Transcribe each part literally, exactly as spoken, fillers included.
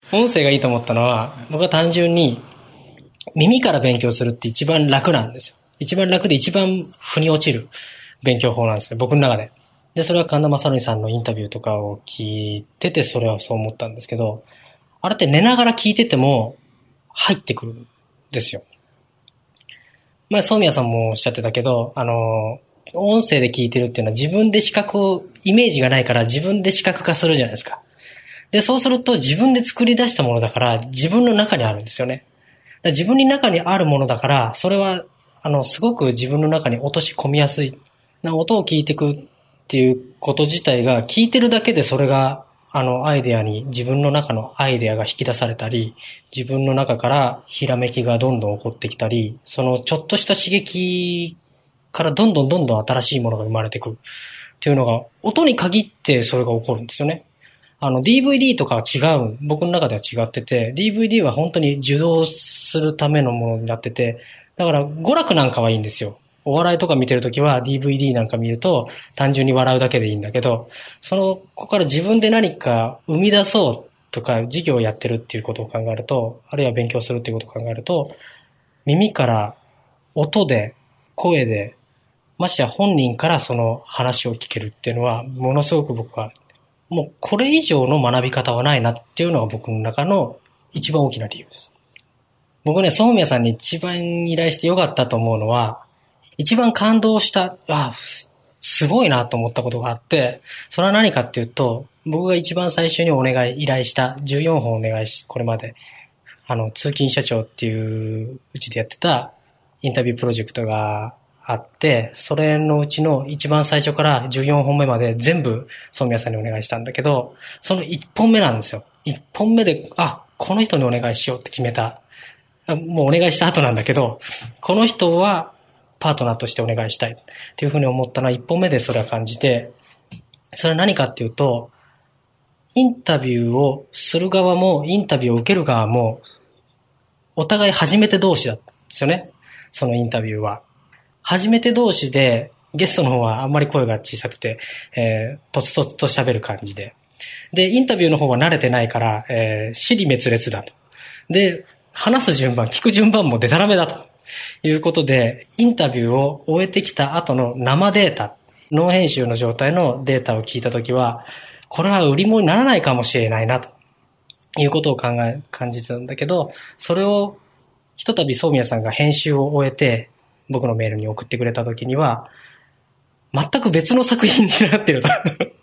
音声がいいと思ったのは、僕は単純に耳から勉強するって一番楽なんですよ。一番楽で一番腑に落ちる勉強法なんですよ、僕の中で。で、それは神田正則さんのインタビューとかを聞いてて、それはそう思ったんですけど、あれって寝ながら聞いてても入ってくるんですよ。まあ、宗宮さんもおっしゃってたけど、あの、音声で聞いてるっていうのは自分で視覚を、イメージがないから自分で視覚化するじゃないですか。で、そうすると自分で作り出したものだから自分の中にあるんですよね。だから自分の中にあるものだから、それは、あの、すごく自分の中に落とし込みやすい。音を聞いていくっていうこと自体が、聞いてるだけでそれが、あの、アイデアに、自分の中のアイデアが引き出されたり、自分の中からひらめきがどんどん起こってきたり、そのちょっとした刺激からどんどんどんどん新しいものが生まれてくるっていうのが、音に限ってそれが起こるんですよね。あの ディーブイディー とかは違う、僕の中では違ってて、ディーブイディー は本当に受動するためのものになってて、だから娯楽なんかはいいんですよ。お笑いとか見てるときは ディーブイディー なんか見ると単純に笑うだけでいいんだけど、その、ここから自分で何か生み出そうとか授業をやってるっていうことを考えると、あるいは勉強するっていうことを考えると、耳から音で、声で、ましてや本人からその話を聞けるっていうのは、ものすごく僕は、もうこれ以上の学び方はないなっていうのが僕の中の一番大きな理由です。僕ね、宗宮さんに一番依頼してよかったと思うのは、一番感動した、あ、すごいなと思ったことがあって、それは何かっていうと、僕が一番最初にお願い、依頼したじゅうよんほんお願いし、これまで、あの、通勤社長っていううちでやってたインタビュープロジェクトがあって、それのうちの一番最初からじゅうよんほんめまで全部宗宮さんにお願いしたんだけど、そのいっぽんめなんですよ。いっぽんめで、あ、この人にお願いしようって決めた。もうお願いした後なんだけど、この人はパートナーとしてお願いしたいっていうふうに思ったのは一本目でそれは感じて、それは何かっていうと、インタビューをする側もインタビューを受ける側もお互い初めて同士だったんですよね。そのインタビューは。初めて同士で、ゲストの方はあんまり声が小さくて、えー、とつとつと喋る感じで。で、インタビューの方は慣れてないから、えー、尻滅裂だと。で、話す順番、聞く順番もデタラメだということで、インタビューを終えてきた後の生データ、ノー編集の状態のデータを聞いたときは、これは売り物にならないかもしれないなということを考え、感じてたんだけど、それをひとたび宗宮さんが編集を終えて、僕のメールに送ってくれたときには、全く別の作品になってると。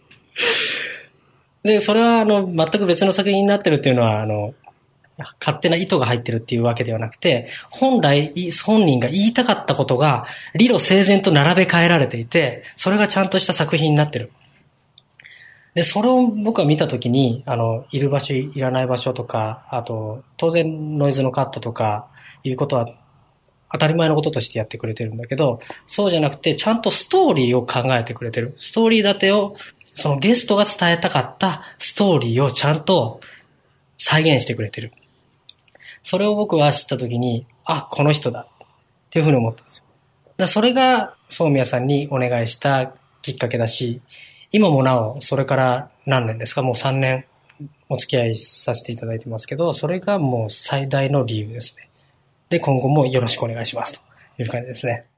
で、それはあの、全く別の作品になってるっていうのは、あの、勝手な意図が入ってるっていうわけではなくて、本来本人が言いたかったことが理路整然と並べ替えられていて、それがちゃんとした作品になってる。で、それを僕は見たときに、あの、いる場所、いらない場所とか、あと、当然ノイズのカットとか、いうことは当たり前のこととしてやってくれてるんだけど、そうじゃなくて、ちゃんとストーリーを考えてくれてる。ストーリー立てを、そのゲストが伝えたかったストーリーをちゃんと再現してくれてる。それを僕は知ったときに、あ、この人だっていうふうに思ったんですよ。だそれが宗宮さんにお願いしたきっかけだし、今もなお、それから何年ですか、もうさんねんお付き合いさせていただいてますけど、それがもう最大の理由ですね。で、今後もよろしくお願いしますという感じですね。